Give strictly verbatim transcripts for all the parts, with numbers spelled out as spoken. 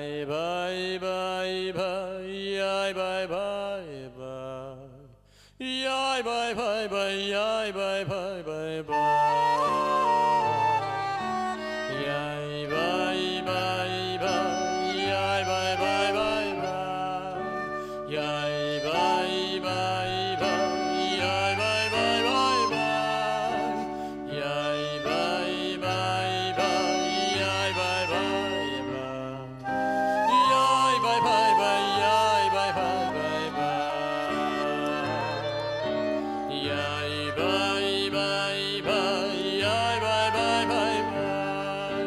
Yai bye bye bye, yai bye bye bye, yai bye bye bye, yai bye bye bye bye, yai bye bye bye, yai bye bye bye bye, yai bye bye bye, yai bye bye bye bye, yai bye bye bye, yai bye bye bye. Yai bye bye bye, yai bye bye bye bye. Yai bye bye bye, yai bye bye bye bye.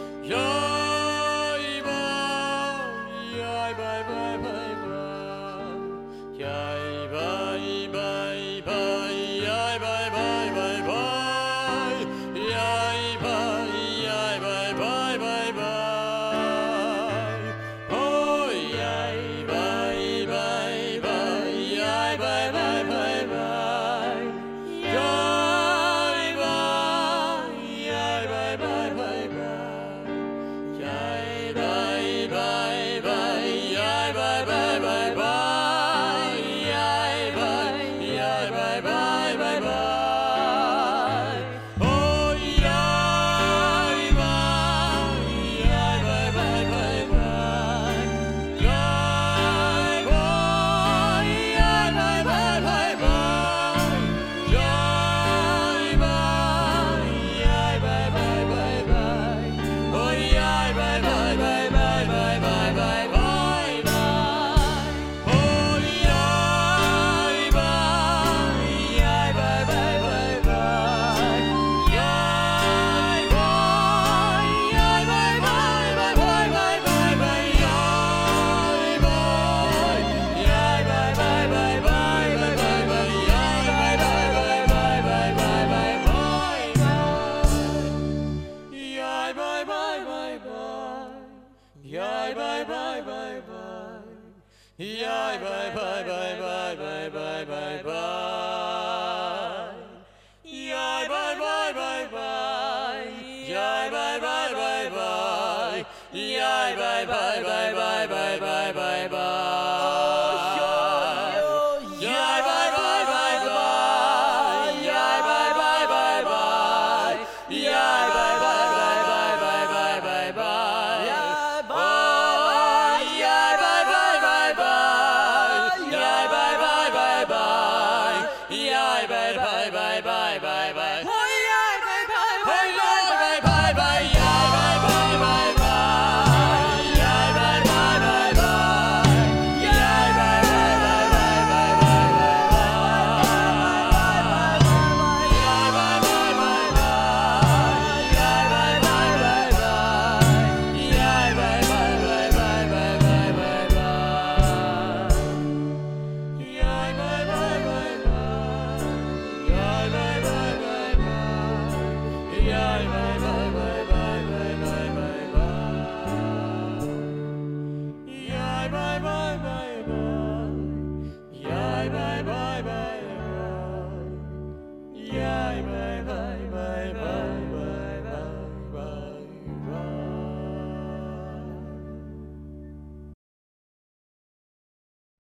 Yai bye, yai bye bye bye bye. Yai bye bye bye, yai bye bye bye bye. Yai bye, yai bye bye bye bye. Oh, yai bye bye bye, yai bye bye bye bye. Yai bye, yai bye bye bye bye. Yai bye bye bye, yai bye bye bye bye. Yai bye, yai bye bye bye bye. Oh, yai bye, yai bye bye bye bye. Yai bye, yai bye bye bye bye. Yai bye, yai bye bye bye bye. Oh, yai bye bye bye bye bye bye bye bye bye. Oh, yai bye, yai bye bye bye bye. Yai bye, yai bye bye bye bye bye bye bye. Yai bye, yai bye bye bye bye bye bye bye. Yai bye bye bye bye bye bye bye bye bye. Yai bye bye bye bye. Yai bye bye bye bye. Yai bye bye bye bye bye bye bye bye. Yai bye bye bye bye. Yai bye bye bye bye. Yai bye bye